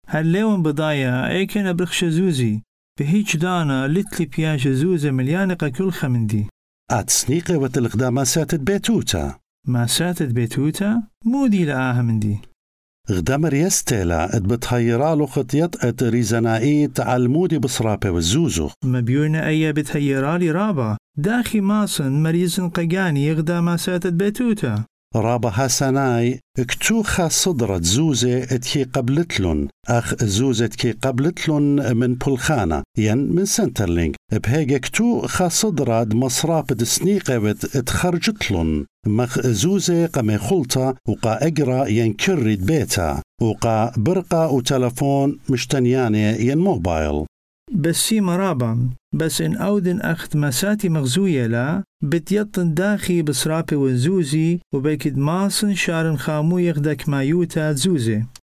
هالليون بضايا ايكن برخش زوزي بهيج دانا لتلي بياج زوزة مليانقة كل خمندي. سنيقة وتلقدا ما ساتت بيتوتا. ما ساتت بيتوتا مودي لآها مندي. غدامر يستيلا بتهيرالو خطيط ريزنائيت علمودي بصرابة والزوزو. ما بيورنا ايا بتهيرالي رابا داخي ماصن مريزن قياني يغدا ما ساتت بيتوتا. رابا هاسناي اكتوخا صدرت زوزة اتكي قبلتلن اخ زوزة اتكي قبلتلن من بولخانة ين من سنترلينج بهيج اكتوخا صدرت مصراب سنيقة اتخرجتلن مخ زوزة قمي خلطة وقا اقرا ين كرد بيتا وقا برقة وتلفون مشتنياني ين موبايل. بس سي مرابا بس إن أودن أخت مساتي مغزوية لا بتيطن داخي بصرابي والزوزي وبيكد ماصن شارن خامو يغدك مايوتا زوزي.